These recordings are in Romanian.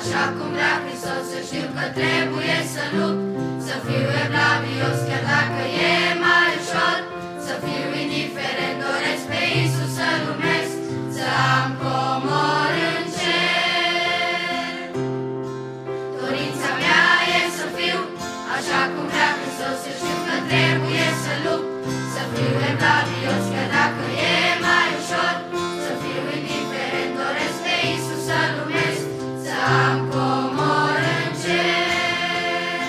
așa cum vrea Hristos. Să știu că trebuie să lupt, să fiu evlavios, chiar dacă e mai ușor. Să fiu indiferent, doresc pe Iisus să-L urmez, să am comor în cer. Dorința mea e să fiu așa cum vrea Hristos. Să știu că trebuie să lupt, să fiu evlavios, chiar dacă e mai ușor. Să fiu indiferent, doresc pe Iisus să-L urmez, să am comor în cer.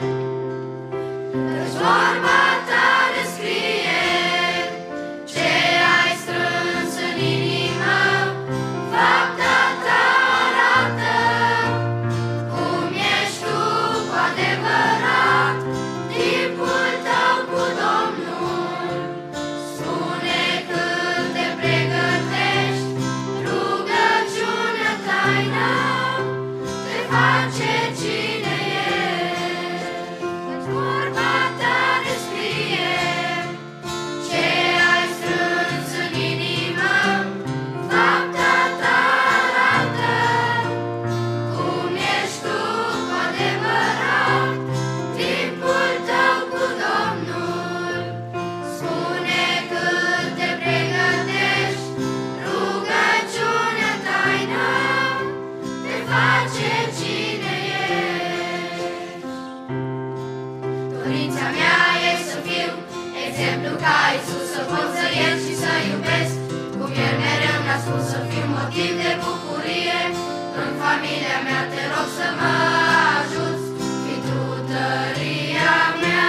Căci vorba ta descrie ce ai strâns în inimă, fapta ta arată cum ești tu cu adevărat. Timpul tău cu Domnul spune cât te pregătești, rugăciunea taină te face cine ești. Căci vorba ta descrie ce ai strâns în inimă, fapta ta arată cum ești tu cu adevărat. Timpul tău cu Domnul spune cât te pregătești, rugăciunea taină te face cine ești. Dorința mea e să fiu exemplu ca Iisus, să pot să iert și să iubesc cum El mereu mi-a spus, să fiu motiv de bucurie în familia mea. Te rog să mă ajuți, fii tu tăria mea.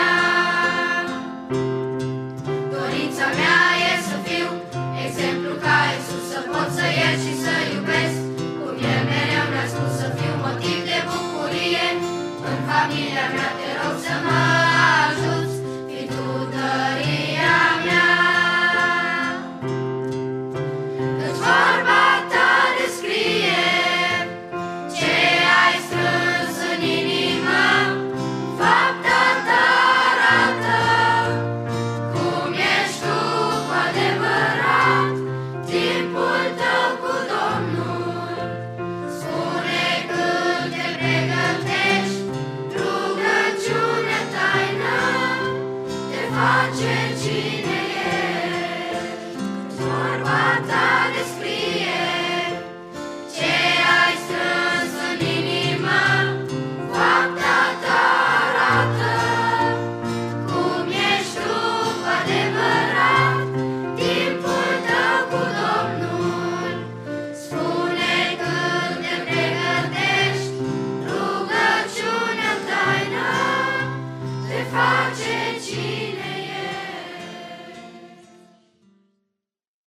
Dorința mea e să fiu exemplu ca Iisus, să pot să iert și să iubesc cum El mereu mi-a spus, să fiu motiv de bucurie în familia mea. Te rog să mă ajuți, fii tu tăria mea. Căci vorba ta descrie ce ai strâns în inimă, fapta ta arată cum ești tu cu adevărat. Timpul tău cu Domnul spune cât te pregătești, rugăciunea taină te face cine ești. Vorba ta